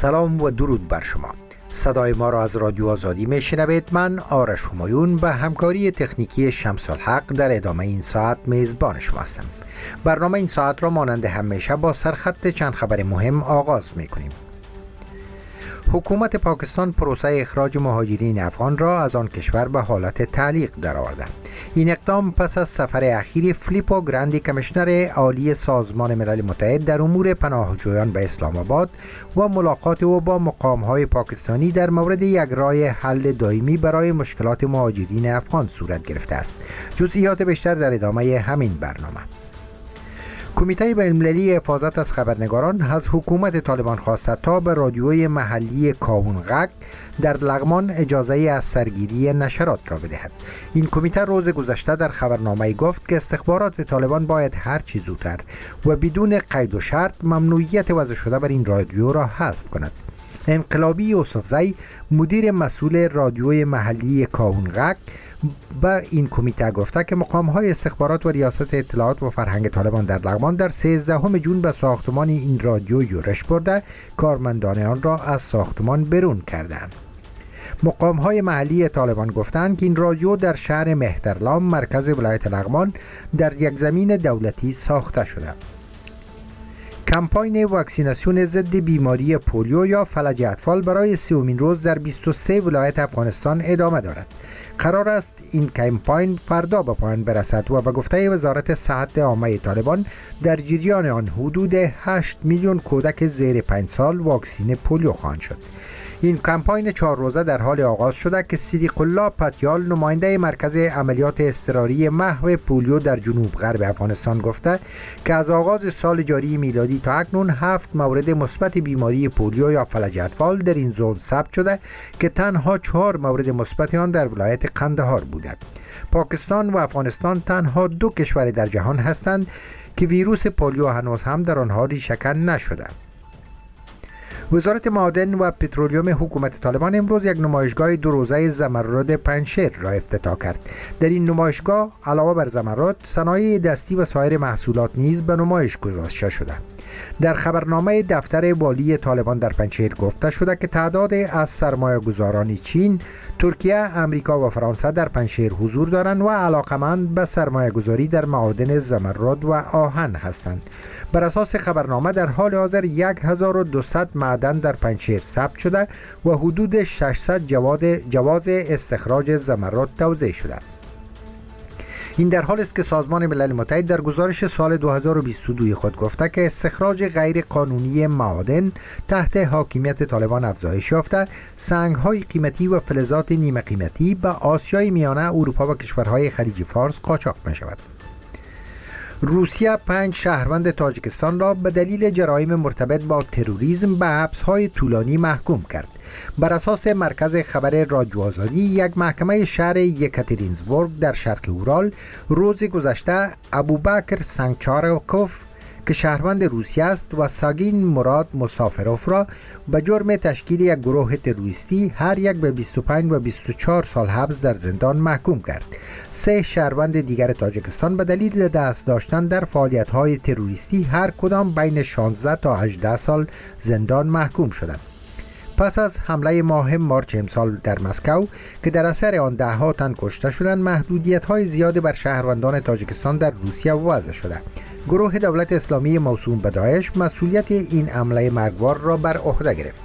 سلام و درود بر شما. صدای ما را از رادیو آزادی میشنوید. من آرش همایون به همکاری تکنیکی شمس الحق در ادامه این ساعت میزبان شما هستم. برنامه این ساعت را مانند همیشه با سرخط چند خبر مهم آغاز میکنیم. حکومت پاکستان پروسه اخراج مهاجرین افغان را از آن کشور به حالت تعلیق درآورده. این اقدام پس از سفر اخیر فیلیپو گراندی کمیشنر عالی سازمان ملل متحد در امور پناهجویان به اسلام آباد و ملاقات او با مقام‌های پاکستانی در مورد یک راه حل دائمی برای مشکلات مهاجرین افغان صورت گرفته است. جزئیات بیشتر در ادامه همین برنامه. کمیته بین‌المللی حفاظت از خبرنگاران از حکومت طالبان خواسته تا به رادیوی محلی کاونغک در لغمان اجازه از سرگیری نشرات را بدهد. این کمیته روز گذشته در خبرنامه گفت که استخبارات طالبان باید هر چه زودتر و بدون قید و شرط ممنوعیت وضع شده بر این رادیو را حذف کند. انقلابی یوسفزی مدیر مسئول رادیوی محلی کاونغک به این کمیته گفته که مقام‌های استخبارات و ریاست اطلاعات و فرهنگ طالبان در لغمان در 13 جون به ساختمان این رادیو یورش برده کارمندان آن را از ساختمان بیرون کردند. مقام‌های محلی طالبان گفتند که این رادیو در شهر مهترلام مرکز ولایت لغمان در یک زمین دولتی ساخته شده. کمپاین واکسیناسیون ضد بیماری پولیو یا فلج اطفال برای 30مین روز در 23 ولایت افغانستان ادامه دارد. قرار است این کمپاین فردا به پایان برسد و به گفته وزارت صحت عامه طالبان در جریان آن حدود 8 میلیون کودک زیر 5 سال واکسین پولیو خواهند شد. این کمپاین 4 روزه در حال آغاز شده که صدیق الله پتیال نماینده مرکز عملیات اضطراری محو پولیو در جنوب غرب افغانستان گفته که از آغاز سال جاری میلادی تا اکنون 7 مورد مثبت بیماری پولیو یا فلج اطفال در این زون ثبت شده که تنها 4 مورد مثبت آن در ولایت قندهار بوده. پاکستان و افغانستان تنها 2 کشور در جهان هستند که ویروس پولیو هنوز هم در آنها ریشه‌کن نشده. وزارت معادن و پترولیوم حکومت طالبان امروز یک نمایشگاه 2 روزه زمرد پنجشیر را افتتاح کرد. در این نمایشگاه علاوه بر زمرد، صنایع دستی و سایر محصولات نیز به نمایش گذاشته شده. در خبرنامه دفتر والی طالبان در پنجشیر گفته شده که تعداد از سرمایه‌گذاران چین، ترکیه، امریکا و فرانسه در پنجشیر حضور دارند و علاقمند به سرمایه‌گذاری در معادن زمرد و آهن هستند. بر اساس خبرنامه در حال حاضر 1200 معدن در پنجشیر ثبت شده و حدود 600 جواز استخراج زمرد توزیع شده. این در حالی است که سازمان ملل متحد در گزارش سال 2022 خود گفته که استخراج غیر قانونی معادن تحت حاکمیت طالبان افزایش یافته، سنگ‌های قیمتی و فلزات نیمه قیمتی به آسیای میانه، اروپا و کشورهای خلیج فارس قاچاق می‌شود. روسیه 5 شهروند تاجیکستان را به دلیل جرایم مرتبط با تروریسم به حبس‌های طولانی محکوم کرد. بر اساس مرکز خبر رادیو آزادی، یک محکمه شهر یکاترینزبورگ در شرق اورال روز گذشته ابوبکر سنگچاروکوف که شهروند روسیه است و ساگین مراد مسافروف را به جرم تشکیل یک گروه تروریستی هر یک به 25 و 24 سال حبس در زندان محکوم کرد. 3 شهروند دیگر تاجیکستان به دلیل دست داشتن در فعالیت‌های تروریستی هر کدام بین 16 تا 18 سال زندان محکوم شدند. پس از حمله ماه مارچ امسال در مسکو که در اثر آن ده‌ها تن کشته شدند، محدودیت‌های زیادی بر شهروندان تاجیکستان در روسیه وضع شده. گروه دولت اسلامی موسوم به داعش مسئولیت این حمله مرگبار را بر عهده گرفت.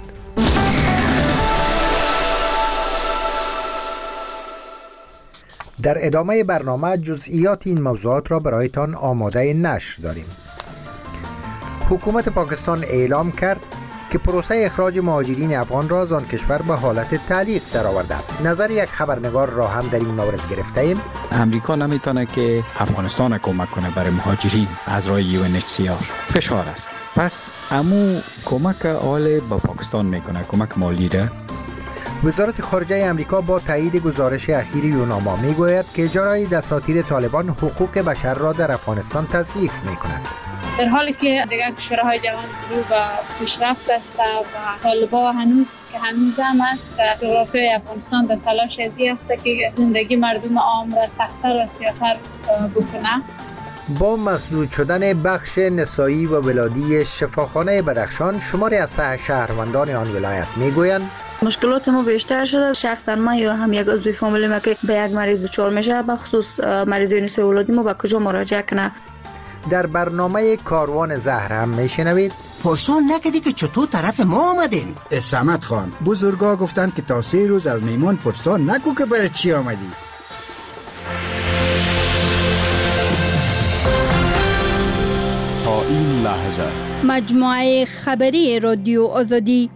در ادامه برنامه جزئیات این موضوعات را برایتان آماده نشر داریم. حکومت پاکستان اعلام کرد که پروسه اخراج مهاجرین افغان را از آن کشور به حالت تعلیق درآورده. نظر یک خبرنگار را هم در این مورد گرفته ایم. امریکا نمیتونه که افغانستان کمک کنه برای مهاجرین از راه UNHCR. فشار است. پس امو کمک آل با پاکستان میکنه، کمک مالی ده. وزارت خارجه امریکا با تایید گزارش اخیر یوناما میگوید که اجرای دساتیر طالبان حقوق بشر را در افغانستان تضعیف میکند. در حالی که دیگر کشورهای جهان رو به پیشرفت است و طالبان هنوز هم است که جغرافیای افغانستان در تلاش ازی است که زندگی مردم عام را سخت‌تر و سیاه‌تر بکنه. با مسدود شدن بخش نسایی و ولادی شفاخانه بدخشان، شماری از شهروندان آن ولایت میگویند مشکلات ما بیشتر شده. شخصا من یا هم یک عضو فامیل ما که به یک مریض دچار میشه، به خصوص مریضای نسایی ولادی، ما به کجا مراجعه کنه؟ در برنامه کاروان زهر هم میشنوید پرسون نکدی که چطور طرف ما آمدین؟ صمد خان، بزرگا گفتن که تا 3 روز از میمان پرسان نکو که برای چی آمدی. تا این لحظه مجموعه خبری رادیو آزادی.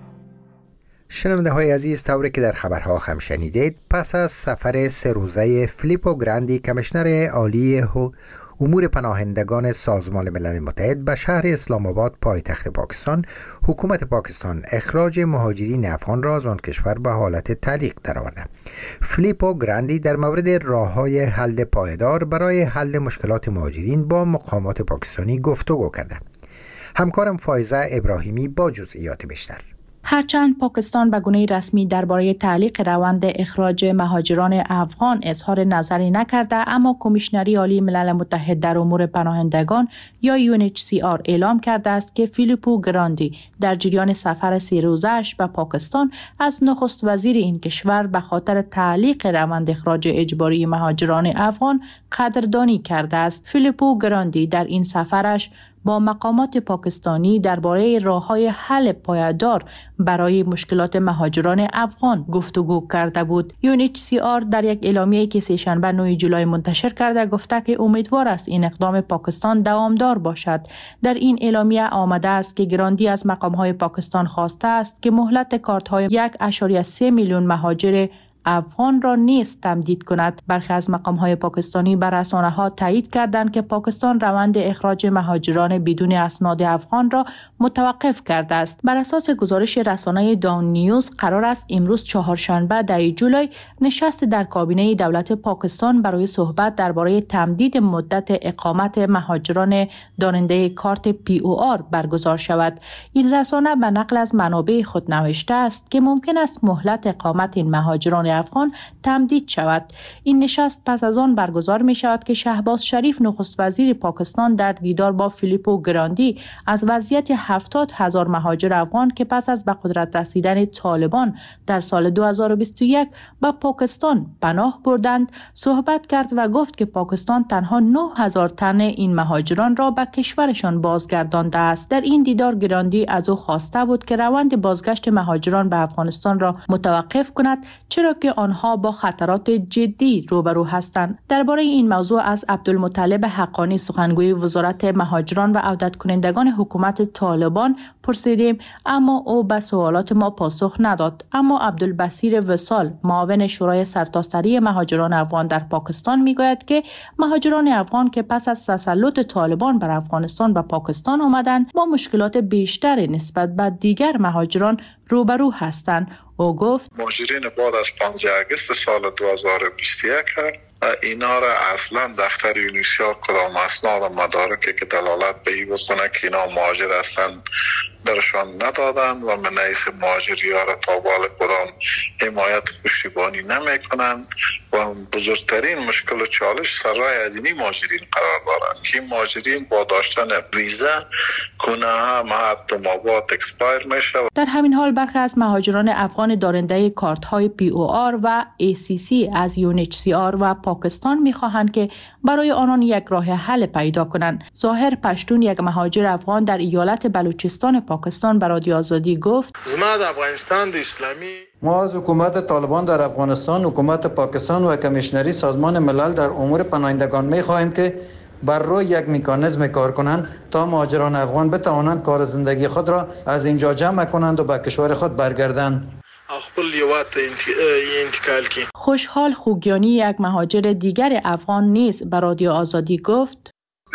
شنونده های عزیز، طوری که در خبرها هم شنیدید، پس از سفر 3 روزه فیلیپو گراندی، کمیشنر عالی امور پناهندگان سازمان ملل متحد به شهر اسلام آباد پایتخت پاکستان، حکومت پاکستان اخراج مهاجرین افغان را از آن کشور به حالت تعلیق درآورده. فیلیپو گراندی در مورد راه‌های حل پایدار برای حل مشکلات مهاجرین با مقامات پاکستانی گفتگو کرده. همکارم فایزه ابراهیمی با جزئیات بیشتر. هرچند پاکستان به گونه رسمی درباره تعلیق روند اخراج مهاجران افغان اظهار نظری نکرده، اما کمیشنری عالی ملل متحد در امور پناهندگان یا UNHCR اعلام کرده است که فیلیپو گراندی در جریان سفر 3 روزه‌اش به پاکستان از نخست وزیر این کشور به خاطر تعلیق روند اخراج اجباری مهاجران افغان قدردانی کرده است. فیلیپو گراندی در این سفرش با مقامات پاکستانی درباره راه‌های حل پایدار برای مشکلات مهاجران افغان گفتگو کرده بود. UNHCR در یک اعلامیه‌ای که سه‌شنبه 9 جولای منتشر کرده گفته که امیدوار است این اقدام پاکستان دوامدار باشد. در این اعلامیه آمده است که گراندی از مقام‌های پاکستان خواسته است که مهلت کارت‌های 1.3 میلیون مهاجر افغان را نیز تمدید کند. برخی از مقام‌های پاکستانی بر رسانه‌ها تایید کردند که پاکستان روند اخراج مهاجران بدون اسناد افغان را متوقف کرده است. بر اساس گزارش رسانه داون نیوز، قرار است امروز چهارشنبه 10 جولای نشست در کابینه دولت پاکستان برای صحبت درباره تمدید مدت اقامت مهاجران دارنده کارت POR برگزار شود. این رسانه به نقل از منابع خود نوشته است که ممکن است مهلت اقامت این مهاجران افغان تمدید شود. این نشست پس از آن برگزار می شود که شهباز شریف نخست وزیر پاکستان در دیدار با فیلیپو گراندی از وضعیت 70,000 مهاجر افغان که پس از به قدرت رسیدن طالبان در سال 2021 به پاکستان پناه بردند صحبت کرد و گفت که پاکستان تنها 9,000 تن این مهاجران را به کشورشان بازگردانده است. در این دیدار گراندی از او خواسته بود که روند بازگشت مهاجران به افغانستان را متوقف کند، چرا که آنها با خطرات جدی روبرو هستند. درباره این موضوع از عبدالمطلب حقانی، سخنگوی وزارت مهاجران و عودت کنندگان حکومت طالبان پرسیدیم، اما او به سوالات ما پاسخ نداد. اما عبدالبصیر وصال، معاون شورای سرتاسری مهاجران افغان در پاکستان، میگوید که مهاجران افغان که پس از تسلط طالبان بر افغانستان و پاکستان آمدند با مشکلات بیشتر نسبت به دیگر مهاجران روبرو هستند. او گفت مهاجرین بعد از 15 آگوست سال 2021 اینا را اصلا دفتر یونیسیار کدام اسناد و مدارکی که دلالت به این بکنه که اینا مهاجر هستند درشان ندادند و من رئیس مهاجری ها را تا بال کدام حمایت پشتیبانی نمیکنند و بزرگترین مشکل و چالش سرای از اینی مهاجرین قرار دارند که مهاجرین با داشتن ویزا کنه مهد مواد اکسپایر میشه. در همین حال برخی از مهاجران افغان دارنده کارت های POR و ACC از UNHCR و پاکستان میخواهند که برای آنان یک راه حل پیدا کنند. ظاهر پشتون، یک مهاجر افغان در ایالت بلوچستان پاکستان، به رادیو آزادی گفت: زما د افغانستان د اسلامی ما از حکومت طالبان در افغانستان، حکومت پاکستان و کمیشنری سازمان ملل در امور پناهندگان می‌خواهیم که بر روی یک مکانیزم کار کنند تا مهاجران افغان بتوانند کار زندگی خود را از اینجا جمع کنند و به کشور خود برگردند. خپل هیواد انتقال کی. خوشحال خوگیانی، یک مهاجر دیگر افغان نیز به رادیو آزادی گفت: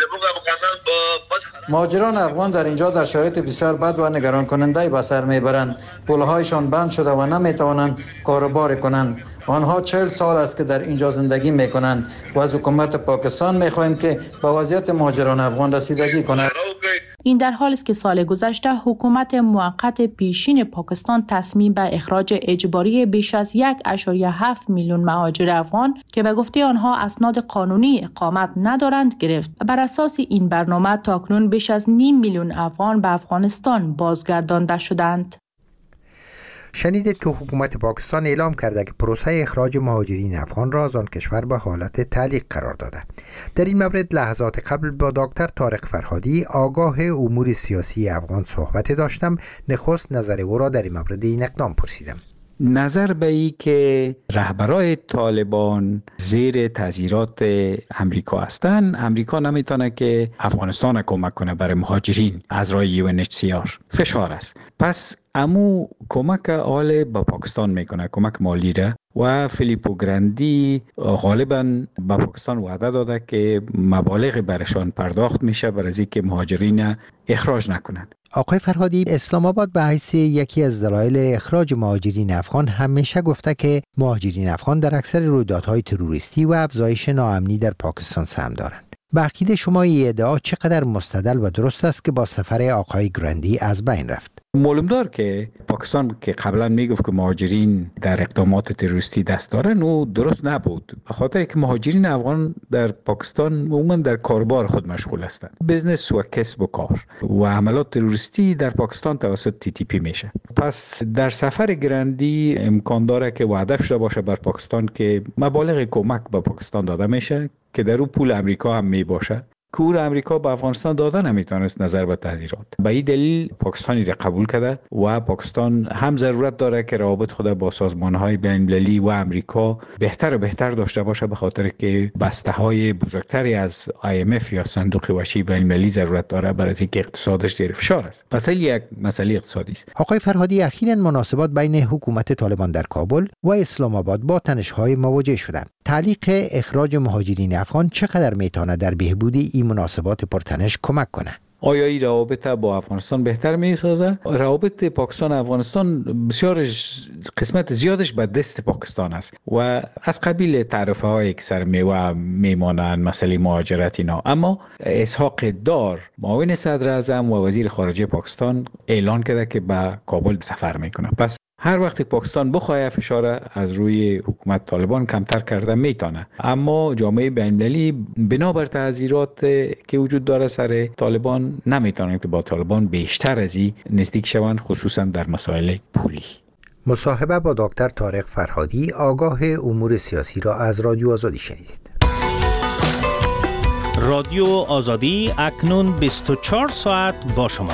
مهاجران افغان در اینجا در شرایط بسیار بد و نگران کننده به سر میبرند. پل‌هایشان بند شده و نمیتوانند کاروبار کنند. آنها 40 سال است که در اینجا زندگی میکنند و از حکومت پاکستان میخواهیم که به وضعیت مهاجران افغان رسیدگی کند. این در حالی است که سال گذشته حکومت موقت پیشین پاکستان تصمیم به اخراج اجباری بیش از 1.7 میلیون مهاجر افغان که به گفته آنها اسناد قانونی اقامت ندارند گرفت. بر اساس این برنامه تاکنون بیش از 0.5 میلیون افغان به افغانستان بازگردانده شدند. شنیدید که حکومت پاکستان اعلام کرده که پروسه اخراج مهاجرین افغان را از آن کشور به حالت تعلیق قرار داده. در این مورد لحظات قبل با دکتر طارق فرهادی آگاه امور سیاسی افغان صحبت داشتم. نخست نظر او را در این مورد این اقدام پرسیدم. نظر به ای که رهبرای طالبان زیر تاثیرات امریکا هستند، امریکا نمیتونه که افغانستان کمک کنه برای مهاجرین از راه UNHCR. فشار است. پس امو کمک آل با پاکستان میکنه، کمک مالی را، و فیلیپو گراندی غالبا با پاکستان وعده داده که مبالغ برشان پرداخت میشه برای از اینکه مهاجرین اخراج نکنند. آقای فرهادی، اسلام آباد به حیث یکی از دلایل اخراج مهاجرین افغان همیشه گفته که مهاجرین افغان در اکثر رویدادهای تروریستی و افزایش ناامنی در پاکستان سهم دارند. به عقیده شما این ادعا چقدر مستدل و درست است که با سفر آقای گراندی از بین رفت؟ معلوم دار که پاکستان که قبلا میگفت که مهاجرین در اقدامات تروریستی دست دارن و درست نبود، به خاطر که مهاجرین افغان در پاکستان عموما در کاربار خود مشغول هستند، بزنس و کسب و کار، و حملات تروریستی در پاکستان توسط TTP میشه. پس در سفر گراندی امکان داره که وعده شده باشه بر پاکستان که مبالغ کمک به پاکستان داده میشه که در اون پول امریکا هم می باشه. کور امریکا به افغانستان داده نمیتونست نظر به تحذیرات. به این دلیل پاکستانی را قبول کرده و پاکستان هم ضرورت داره که روابط خود با سازمان‌های بین‌المللی و امریکا بهتر و بهتر داشته باشه، به خاطر که بسته‌های بزرگتری از IMF یا صندوق وحشی بین‌المللی ضرورت داره برای اینکه اقتصادش زیر فشار است. پس یک مسئله اقتصادی است. آقای فرهادی، اخیراً مناسبات بین حکومت طالبان در کابل و اسلام آباد با تنش‌های مواجه شدند. تعلیق اخراج مهاجرین افغان چقدر میتونه در بهبود این مناسبات پرتنش کمک کنه؟ آیا این روابط با افغانستان بهتر میسازه؟ روابط پاکستان و افغانستان بسیار قسمت زیادش به دست پاکستان است و از قبیل تعرفه هایی که سر میوه میمانند، مسئله مهاجرت اینا. اما اسحاق دار معاون صدر اعظم و وزیر خارجه پاکستان اعلان کرده که به کابل سفر میکنه. پس هر وقت پاکستان بخواه فشار از روی حکومت طالبان کمتر کرده میتونه، اما جامعه بین‌المللی بنابر تحذیرات که وجود داره سر طالبان نمیتونه که با طالبان بیشتر از این نزدیک شوند، خصوصا در مسائل پولی. مصاحبه با دکتر طارق فرهادی آگاه امور سیاسی را از رادیو آزادی شنیدید. رادیو آزادی اکنون 24 ساعت با شما.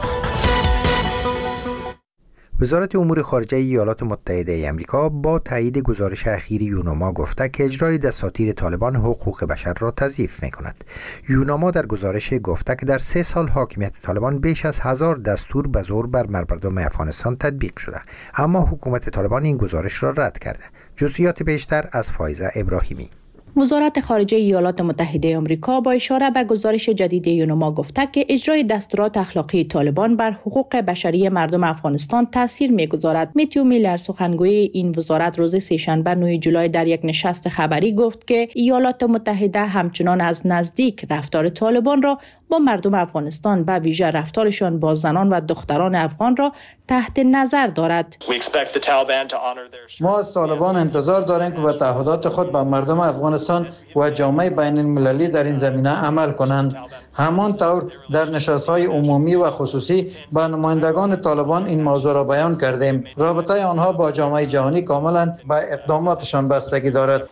وزارت امور خارجه ایالات متحده آمریکا با تایید گزارش اخیر یوناما گفته که اجرای دساتیر طالبان حقوق بشر را تضعیف می‌کند. یوناما در گزارش گفته که در 3 سال حاکمیت طالبان بیش از 1000 دستور به زور بر مردم افغانستان تطبیق شده، اما حکومت طالبان این گزارش را رد کرده. جزئیات بیشتر از فایزه ابراهیمی. وزارت خارجه ایالات متحده آمریکا با اشاره به گزارش جدید یوناما گفته که اجرای دستورات اخلاقی طالبان بر حقوق بشری مردم افغانستان تاثیر می‌گذارد. میتیو میلر سخنگوی این وزارت روز سه‌شنبه 9 جولای در یک نشست خبری گفت که ایالات متحده همچنان از نزدیک رفتار طالبان را با مردم افغانستان به ویژه رفتارشان با زنان و دختران افغان را تحت نظر دارد. ما از طالبان انتظار داریم که به تعهدات خود با مردم افغانستان و جامعه بین المللی در این زمینه عمل کنند. همانطور در نشست‌های عمومی و خصوصی با نمایندگان طالبان این موضوع را بیان کردیم. رابطه آنها با جامعه جهانی کاملا به اقداماتشان بستگی دارد.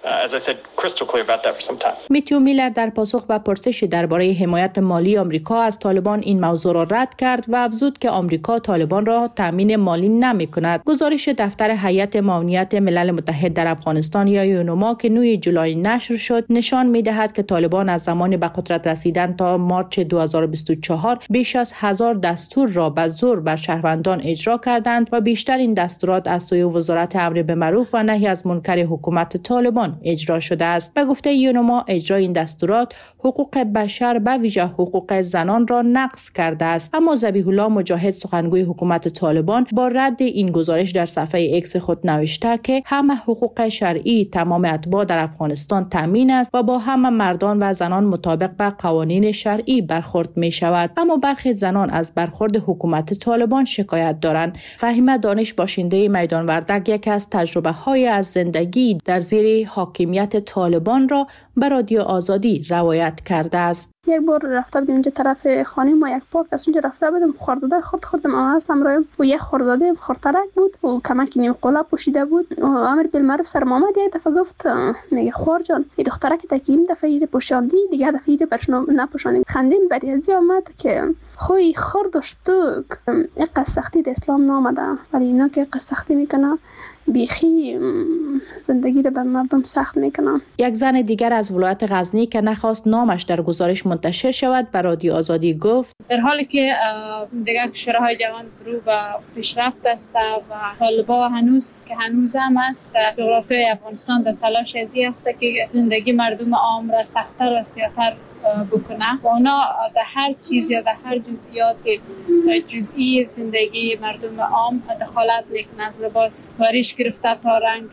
میتیو میلر در پاسخ به پرسش درباره حمایت مالی آمریکا از طالبان این موضوع را رد کرد و افزود که آمریکا طالبان را تامین مالی نمی‌کند. گزارش دفتر هیئت معاونت ملل متحد در افغانستان یا یوناما که 9 جولای نشر شد نشان می‌دهد که طالبان از زمان به قدرت رسیدن تا مارچ 2024 بیش از 1000 دستور را به زور بر شهروندان اجرا کردند و بیشتر این دستورات از سوی وزارت امر بالمعروف و نهی از منکر حکومت طالبان اجرا شده است. به گفته یوناما اجرای این دستورات حقوق بشر به ویژه حقوق حقوق زنان را نقض کرده است. اما ذبیح الله مجاهد سخنگوی حکومت طالبان با رد این گزارش در صفحه ایکس خود نوشته که همه حقوق شرعی تمام اتباع در افغانستان تامین است و با همه مردان و زنان مطابق به قوانین شرعی برخورد می شود. اما برخی زنان از برخورد حکومت طالبان شکایت دارند. فهیمه دانش باشنده میدان وردک یک از تجربه های از زندگی در زیر حاکمیت طالبان را به رادیو آزادی روایت کرده است. یک بار رفته بودیم اونجا طرف خانه ما، یک پارک از اونجا رفته بودم، خرداده خوردم اما هستم رایم و یک خرداده خردترک بود و کمک نیم قلاب پوشیده بود و امر بالمعروف سر محمد یک دفعه گفت میگه خوار جان این دخترک تکیم دفعه ایره پوشاندی دیگه دفعه ایره برشنا نپوشاندی. خندیم بریزی آمد که خوی خور داشتو یک سختی در اسلام نامده ولی اینا که سختی میکنه بیخی زندگی رو به مردم سخت میکنن. یک زن دیگر از ولایت غزنی که نخواست نامش در گزارش منتشر شود به رادیو آزادی گفت در حالی که دیگر کشورهای جهان رو به پیشرفت است و طالبان هنوز هم است جغرافیای افغانستان در تلاش ازی است که زندگی مردم عام را سخت‌تر و سیاه‌تر بکنه و اونا در هر چیز یا در هر جزئیات جزئی زندگی مردم عام دخالت میکنه، از لباس واریش گرفته تا رنگ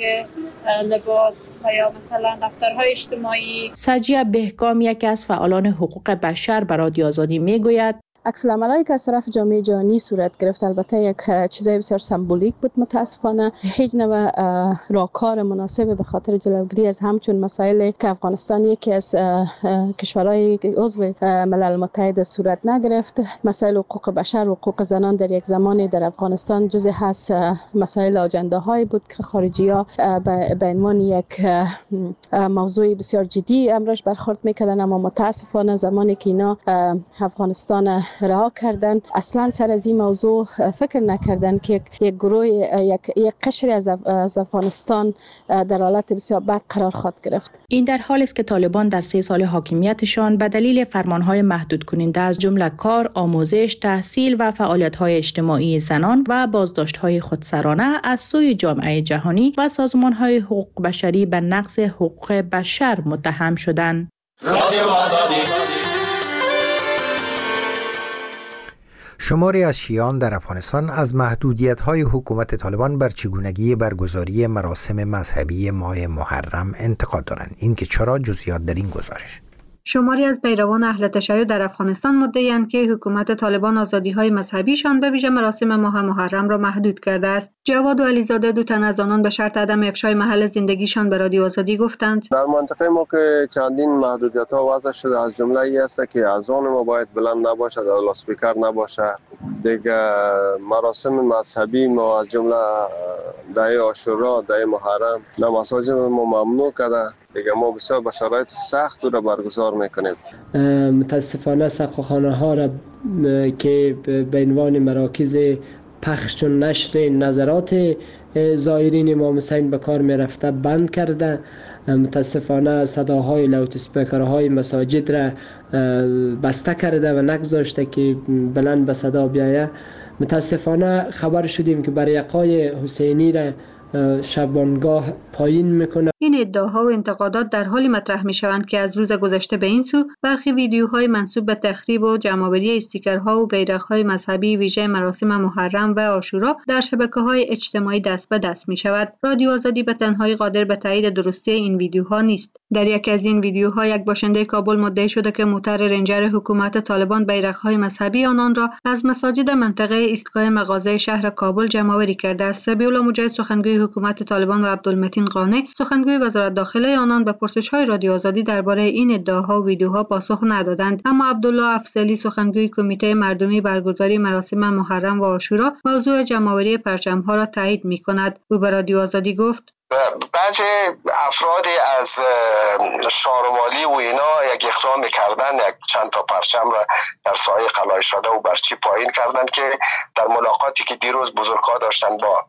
لباس و یا مثلا رفتارهای اجتماعی. سجیه بهگام یکی از فعالان حقوق بشر به رادیو آزادی میگوید عکس العملایی که از طرف جامعه جهانی صورت گرفت البته یک چیزای بسیار سمبولیک بود. متاسفانه هیچ نوع راهکار مناسب به خاطر جلوگیری از همچون مسائل که افغانستان یکی از کشورهای عضو ملل متحد صورت نگرفت. مسائل حقوق بشر و حقوق زنان در یک زمانی در افغانستان جزء هست مسائل آجنده‌های بود که خارجی‌ها به عنوان یک موضوع بسیار جدی امرش برخورد می‌کردن، اما متاسفانه زمانی که اینا افغانستان رها کردن اصلا سر از این موضوع فکر نکردن که یک گروه یک قشری از افغانستان در حالت بسیار بد قرار خواهد گرفت. این در حالی است که طالبان در 3 سال حاکمیتشان به دلیل فرمانهای محدود کننده از جمله کار، آموزش، تحصیل و فعالیت‌های اجتماعی زنان و بازداشت‌های خودسرانه از سوی جامعه جهانی و سازمان‌های حقوق بشری به نقض حقوق بشر متهم شدند. شماری از شیعیان در افغانستان از محدودیت‌های حکومت طالبان بر چگونگی برگزاری مراسم مذهبی ماه محرم انتقاد دارند. این که چرا؟ جزئیات در این گزارش. شماری از پیروان اهل تشیع در افغانستان مدعی‌اند که حکومت طالبان آزادی‌های مذهبیشان به ویژه مراسم ماه محرم را محدود کرده است. جواد و علیزاده دو تن از آنان به شرط عدم افشای محل زندگیشان به رادیو آزادی گفتند در منطقه ما که چندین محدودیت‌ها وضع شده، از جمله ای است که اذان ما باید بلند نباشد، لاسپیکر نباشه. دیگه مراسم مذهبی ما از جمله دعای عاشورا، دعای محرم در مساجد ما ممنوع کرده. دیگه ما بسیار به شرایط سخت را برگزار میکنیم. متاسفانه سقاخانه ها را که به عنوان مراکز پخش و نشر نظرات زائرین امام حسین به کار میرفته بند کرده. متاسفانه صداهای لاوت اسپیکرهای مساجد را بسته کرده و نگذاشته که بلند به صدا بیایه. متاسفانه خبر شدیم که بریقای حسینی را شبانگاه پایین میکنه. این ادعاها و انتقادات در حالی مطرح میشوند که از روز گذشته به این سو برخی ویدیوهای منسوب به تخریب و جمع‌آوری استیکرها و بیرق‌های مذهبی ویژه مراسم محرم و عاشورا در شبکه‌های اجتماعی دست به دست میشود. رادیو آزادی به تنهایی قادر به تایید درستی این ویدیوها نیست. در یکی از این ویدیوها یک باشنده کابل مدعی شده که موتر رنجر حکومت طالبان بیرق‌های مذهبی آنان را از مساجد منطقه ایستگاه مغازه شهر کابل جمع‌آوری کرده است. ذبیح الله مجاهد سخنگوی حکومت طالبان و عبدالمتین قانع سخنگوی وزارت داخله آنان به پرسش‌های رادیو آزادی درباره این ادعاها و ویدیوها پاسخ ندادند. اما عبدالله افضلی سخنگوی کمیته مردمی برگزاری مراسم محرم و عاشورا موضوع جمع‌آوری پرچم‌ها را تایید می‌کند. او به رادیو آزادی گفت بعضی افراد از شاروالی و اینا یک اقدام کردن، یک چند تا پرچم را در سایه قلعه شده و برچی پایین کردن که در ملاقاتی که دیروز بزرگ‌ها داشتن با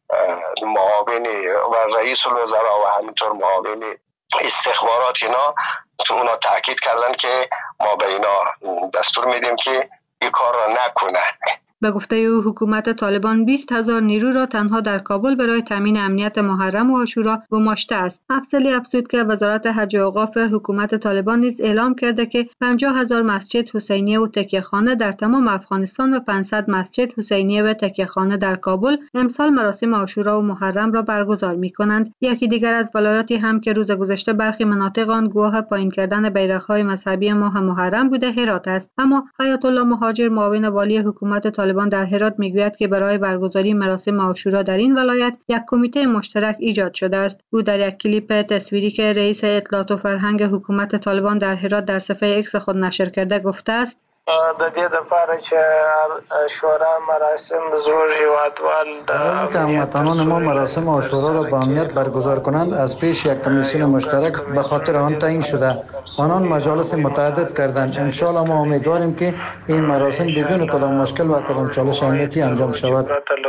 معاون و رئیس الوزراء و همینطور معاون استخبارات اونا تاکید کردن که ما به اینا دستور میدیم که این کار را نکنه. به گفته او حکومت طالبان 20,000 نیرو را تنها در کابل برای تامین امنیت محرم و عاشورا گماشته است. افضلی افزود که وزارت حج و اوقاف حکومت طالبان نیز اعلام کرده که 50,000 مسجد حسینیه و تکیه‌خانه در تمام افغانستان و 500 مسجد حسینیه و تکیه‌خانه در کابل امسال مراسم عاشورا و محرم را برگزار می‌کنند. یکی دیگر از ولایاتی هم که روز گذشته برخی مناطق آن گواه پایین کردن بیرق‌های مذهبی ماه محرم بوده هرات است. اما حیات الله مهاجر معاون والی حکومت طالبان در هرات میگوید که برای برگزاری مراسم عاشورا در این ولایت یک کمیته مشترک ایجاد شده است. او در یک کلیپ تصویری که رئیس اطلاعات و فرهنگ حکومت طالبان در هرات در صفحه ایکس خود نشر کرده گفته است د دې لپاره چې شورا مراسم د زموږ هیوادوال برای که هموطنان ما مراسم عاشورا را با امنیت برگزار کنند از پیش یک کمیسیون مشترک به خاطر آن تعیین شده. آنان مجالس متعدد کردند. ان شاء الله ما امیدواریم که این مراسم بدون کدام مشکل و کدام چالش امنیتی انجام شود.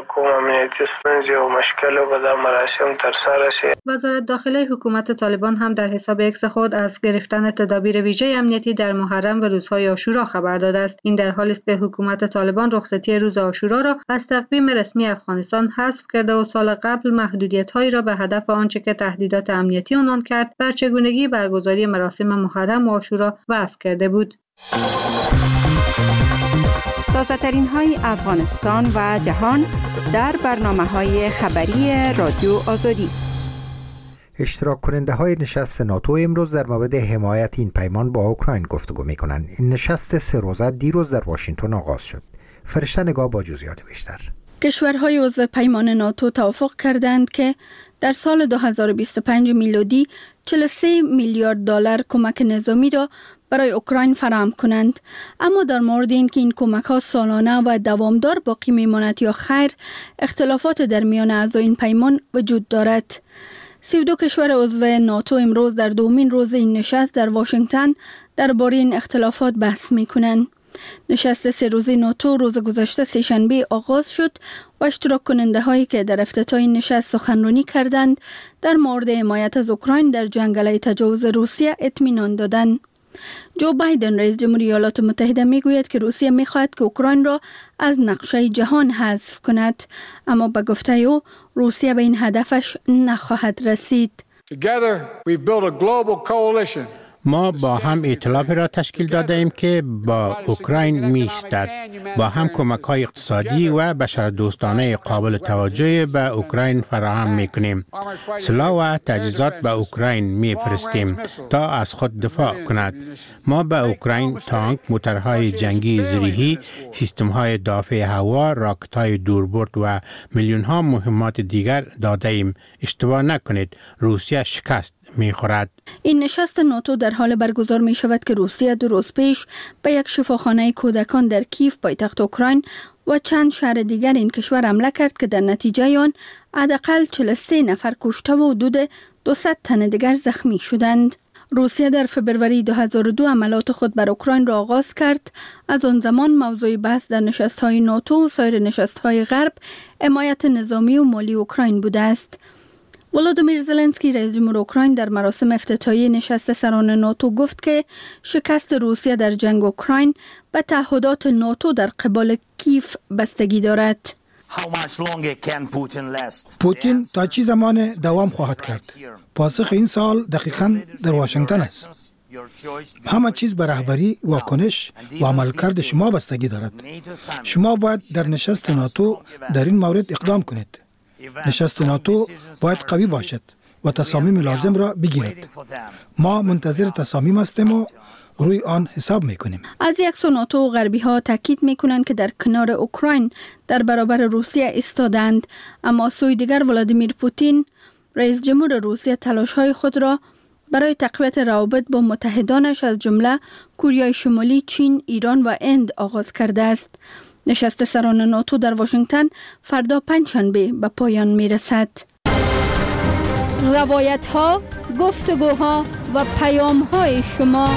وزارت داخله حکومت طالبان هم در حساب ایکس خود از گرفتن تدابیر ویژه امنیتی در محرم و روزهای عاشورا خبر داده است. این در حالی است که حکومت طالبان رخصتی روز عاشورا را از تقویم رسمی افغانستان حذف کرده و سال قبل محدودیت‌هایی را به هدف آنچه که تهدیدات امنیتی عنوان کرد بر چگونگی برگزاری مراسم محرم و عاشورا وضع کرده بود. تازه‌ترین های افغانستان و جهان در برنامه‌های خبری رادیو آزادی. اشتراک کننده های نشست ناتو امروز در مورد حمایت این پیمان با اوکراین گفتگو می کنند. این نشست 3 روزه دیروز در واشنگتن آغاز شد. فرشته نگاه با جزئیات بیشتر. کشورهای عضو پیمان ناتو توافق کردند که در سال 2025 میلادی 43 میلیارد دلار کمک نظامی را برای اوکراین فراهم کنند. اما در مورد اینکه این کمک ها سالانه و دوامدار باقی میماند یا خیر، اختلافات در میان اعضای این پیمان وجود دارد. 32 کشور عضو ناتو امروز در دومین روز این نشست در واشنگتن درباره این اختلافات بحث می‌کنند. نشست 3 روزه ناتو روز گذشته سه‌شنبه آغاز شد و اشتراک کننده هایی که در افتتاح این نشست سخنرانی کردند در مورد حمایت از اوکراین در جنگ علیه تجاوز روسیه اطمینان دادند. جو بایدن رئیس جمهوری ایالات متحده میگوید که روسیه میخواهد که اوکراین را از نقشه جهان حذف کند، اما به گفته او روسیه به این هدفش نخواهد رسید. ما با هم ائتلافی را تشکیل داده ایم که با اوکراین می ایستد. با هم کمک های اقتصادی و بشردوستانه قابل توجه به اوکراین فراهم می کنیم. سلاح و تجهیزات به اوکراین می فرستیم تا از خود دفاع کند. ما به اوکراین تانک، موترهای جنگی زیرهی، سیستم های دافع هوا، راکت های دوربرد و میلیون ها مهمات دیگر داده ایم. اشتباه نکنید، روسیه شکست می خورد. این نشست ناتو در حال برگزار می شود که روسیه 2 روز پیش به یک شفاخانه کودکان در کیف پایتخت اوکراین و چند شهر دیگر این کشور حمله کرد که در نتیجه آن حداقل 43 نفر کشته و حدود 200 تن دیگر زخمی شدند. روسیه در فبروری 2002 عملات خود بر اوکراین را آغاز کرد. از آن زمان موضوع بحث در نشست‌های ناتو و سایر نشست‌های غرب حمایت نظامی و مالی اوکراین بوده است. ولادیمیر زلنسکی رئیس جمهور اوکراین در مراسم افتتاحیه نشست سران ناتو گفت که شکست روسیه در جنگ اوکراین به تعهدات ناتو در قبال کیف بستگی دارد. پوتین تا چه زمان دوام خواهد کرد؟ پاسخ این سال دقیقاً در واشنگتن است. همه چیز به رهبری، واکنش و عملکرد شما بستگی دارد. شما باید در نشست ناتو در این مورد اقدام کنید. نشست ناتو باید قوی باشد و تصامیم لازم را بگیرد. ما منتظر تصامیم هستیم و روی آن حساب میکنیم. از یک سو ناتو و غربی ها تاکید میکنند که در کنار اوکراین در برابر روسیه ایستادند، اما سوی دیگر ولادیمیر پوتین رئیس جمهور روسیه تلاش های خود را برای تقویت روابط با متحدانش از جمله کره شمالی، چین، ایران و هند آغاز کرده است. نشست سران ناتو در واشنگتن فردا پنجشنبه به پایان می رسد. روایت ها، گفتگوها و پیام های شما.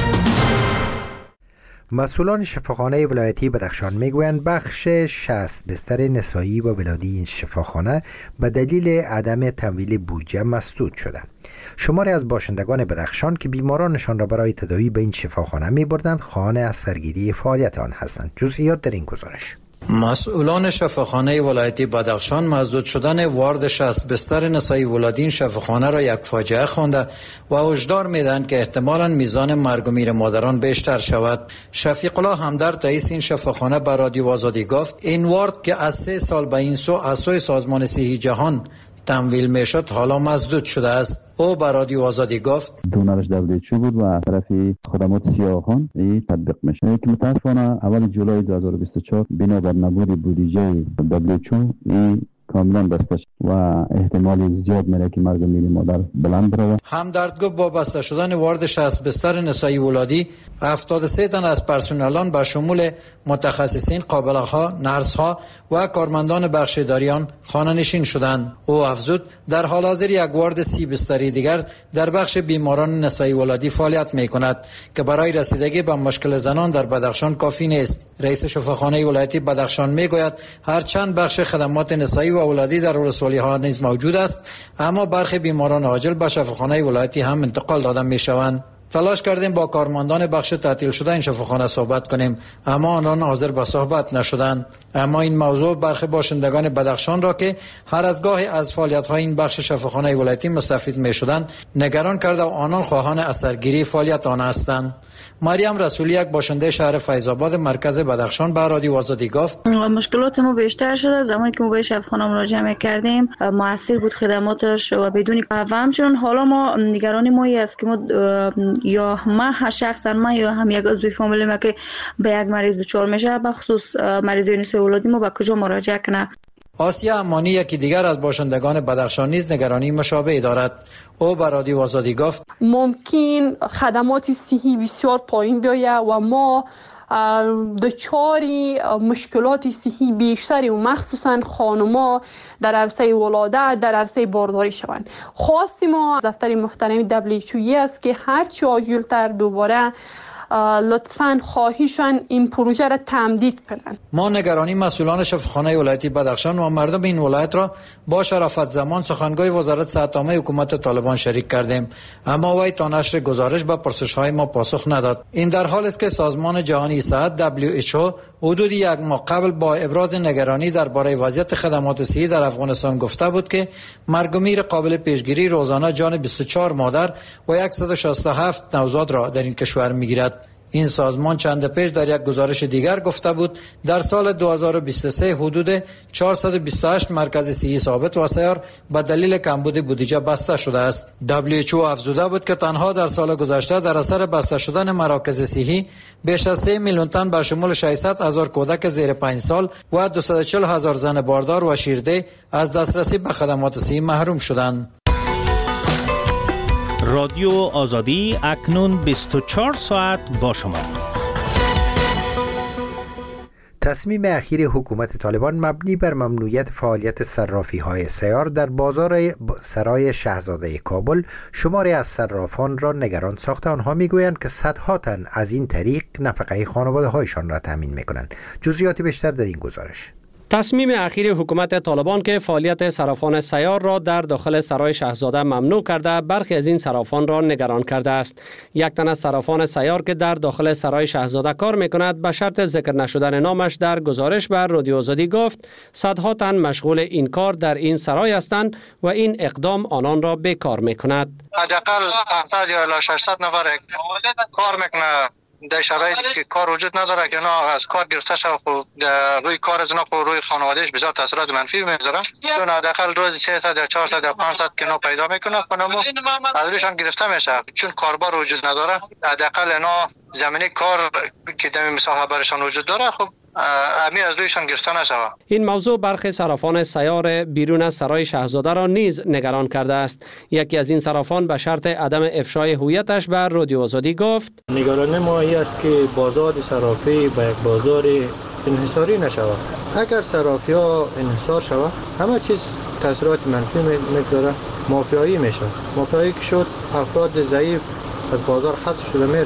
مسئولان شفاخانه ولایتی بدخشان میگویند بخش 60 بستر نسایی و ولادی این شفاخانه به دلیل عدم تمویل بودجه مسدود شده. شماری از باشندگان بدخشان که بیمارانشان را برای تداوی به این شفاخانه می بردند خواهان از سرگیری فعالیت آن هستند. جزئیات در این گزارش. مسئولان شفاخانه ولایتی بدخشان مسدود شدن وارد 60 بستر نسایی ولادین شفاخانه را یک فاجعه خوانده و هشدار میدهند که احتمالاً میزان مرگ و میر مادران بیشتر شود. شفیق الله همدرد رئیس این شفاخانه به رادیو آزادی گفت این وارد که از 3 سال به این سو از سوی سازمان صحی جهان تمویل میشد حالا مسدود شده است. او به رادیو آزادی گفت دونرش WHO بود و طرف خدمات سیاحان این تطبیق میشه که متاسفانه اول جولای 2024 بنابر نبود بودجه WHO این کاملا بسته شد و احتمال زیاد میره که مرگ میر مادر بلند بره. همدرد گفت با بسته شدن وارد 60 بستر نسایی ولادی 73 تن از پرسنلان به شمول متخصصین، قابله‌ها، نرس‌ها و کارمندان بخشداریان خانه نشین شدند. او افزود در حال حاضر یک وارد 30 بستری دیگر در بخش بیماران نسایی ولادی فعالیت می‌کند که برای رسیدگی به مشکل زنان در بدخشان کافی نیست. رئیس شفاخانه ولایتی بدخشان میگوید هرچند بخش خدمات نسایی و اولادی در ولسوالی‌ها نیز موجود است، اما برخی بیماران عاجل به شفاخانه ولایتی هم انتقال داده می‌شوند. تلاش کردیم با کارمندان بخش تعطیل شده این شفاخانه صحبت کنیم، اما آنان حاضر به صحبت نشدند. اما این موضوع برخی باشندگان بدخشان را که هر از گاهی از فعالیت‌های این بخش شفاخانه ولایتی مستفید می‌شدند نگران کرده و آنان خواهان اثرگیری فعالیت آن هستند. مریم رسولی یک باشنده شهر فیض‌آباد مرکز بدخشان به رادیو آزادی گفت مشکلات ما بیشتر شده زمانی که ما به شفاخانه مراجعه می‌کردیم، موثر بود خدماتش و بدون و همچنین حالا ما نگرانی ما است که ما یا من شخصا من یا هم یک عضو فامیل ما که به یک مریض دچار میشه به خصوص مریضی نسایی ولادی ما به کجا مراجعه کنه. آسیا امانی یکی دیگر از باشندگان بدخشان نیز نگرانی مشابهی دارد. او به رادیو آزادی گفت ممکن خدمات صحی بسیار پایین بیاید و ما دچاری مشکلات صحی بیشتری و مخصوصا خانم‌ها در عرصه ولادت در عرصه بارداری شوند. خواست ما از دفتر محترم WHO است که هر چه عاجل‌تر دوباره لطفاً خواهیشان این پروژه را تمدید کنند. ما نگرانی مسئولان شفاخانه ولایتی بدخشان و مردم این ولایت را با شرافت زمان سخنگوی وزارت صحت عامه حکومت طالبان شریک کردیم، اما وی تا نشر گزارش به پرسش‌های ما پاسخ نداد. این در حالی است که سازمان جهانی صحت WHO حدود یک ماه قبل با ابراز نگرانی درباره وضعیت خدمات صحی در افغانستان گفته بود که مرگ و میر قابل پیشگیری روزانه جان 24 مادر و 167 نوزاد را در این کشور می‌گیرد. این سازمان چند پیش در یک گزارش دیگر گفته بود در سال 2023 حدود 428 مرکز صحی ثابت و سیار به دلیل کمبود بودجه بسته شده است. WHO افزوده بود که تنها در سال گذشته در اثر بسته شدن مراکز صحی بیش از 3 میلیون تن به شمول 600,000 کودک زیر 5 سال و 240,000 زن باردار و شیرده از دسترسی به خدمات صحی محروم شدند. رادیو آزادی اکنون 24 ساعت با شما. تصمیم اخیر حکومت طالبان مبنی بر ممنوعیت فعالیت صرافی‌های سیار در بازار سرای شاهزاده کابل شماری از صرافان را نگران ساخته. آنها میگویند که صدها تن از این طریق نفقه خانواده‌هایشان را تامین می‌کنند. جزئیات بیشتر در این گزارش. تصمیم اخیر حکومت طالبان که فعالیت صرافان سیار را در داخل سرای شاهزاده ممنوع کرده برخی از این صرافان را نگران کرده است. یک تن از صرافان سیار که در داخل سرای شاهزاده کار میکند به شرط ذکر نشدن نامش در گزارش بر رادیو آزادی گفت صدها تن مشغول این کار در این سرای هستند و این اقدام آنان را بیکار میکند. حداقل 500 یا 600 نفر کار میکنه در شرایطی که کار وجود نداره که اینا از کار گرفته شد خود روی کار از اینا روی خانوادهش بسیار تاثیرات منفی میذاره. چون حداقل روز 300 یا 400 یا 500 که اینا پیدا میکنه خانمو از رویشان گرفته میشه چون کاربار وجود نداره. حداقل اینا زمینه کار که در مساحه برشان وجود داره خب امی از رویشان گرفته نشود. این موضوع برخی صرافان سیار بیرون از سرای شاهزاده را نیز نگران کرده است. یکی از این صرافان به شرط عدم افشای هویتش بر رادیو آزادی گفت نگرانی ما این است که بازار صرافی به یک بازار انحصاری نشود. اگر صرافی ها انحصار شود همه چیز تاثیرات منفی میگذاره، مافیایی میشه. مافیایی که شد افراد ضعیف از بازار حذف شده میره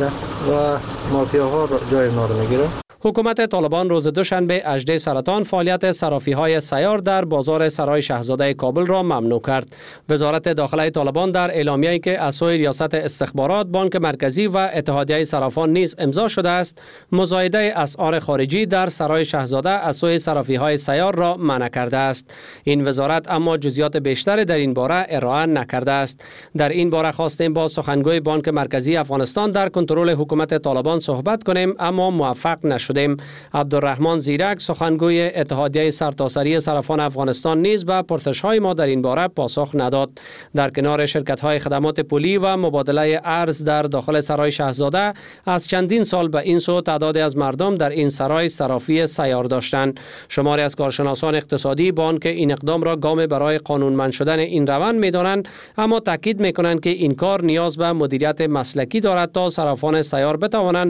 و مافیاها جای اونا رو میگیرن. حکومت طالبان روز دوشنبه اژده سرطان فعالیت صرافی‌های سیار در بازار سرای شاهزاده کابل را ممنوع کرد. وزارت داخله طالبان در اعلامیه‌ای که از سوی ریاست استخبارات، بانک مرکزی و اتحادیه صرافان نیز امضا شده است، مزایده اسعار خارجی در سرای شاهزاده از سوی صرافی‌های سیار را منع کرده است. این وزارت اما جزئیات بیشتری در این باره ارائه نکرده است. در این باره خواستیم با سخنگوی بانک مرکزی افغانستان در کنترل حکومت طالبان صحبت کنیم، اما موفق نشدیم. عبدالرحمن زیرک، سخنگوی اتحادیه سرتاسری صرافان افغانستان، نیز به پرسش‌های ما در این باره پاسخ نداد. در کنار شرکت‌های خدمات پولی و مبادله ارز در داخل سرای شاهزاده، از چندین سال به این سو تعدادی از مردم در این سرای صرافی سیار داشتند. شماری از کارشناسان اقتصادی با آنکه این اقدام را گام برای قانونمند شدن این روند می‌دانند، اما تاکید می‌کنند که این کار نیاز به مدیریت مسلکی دارد تا صرافان سیار بتوانند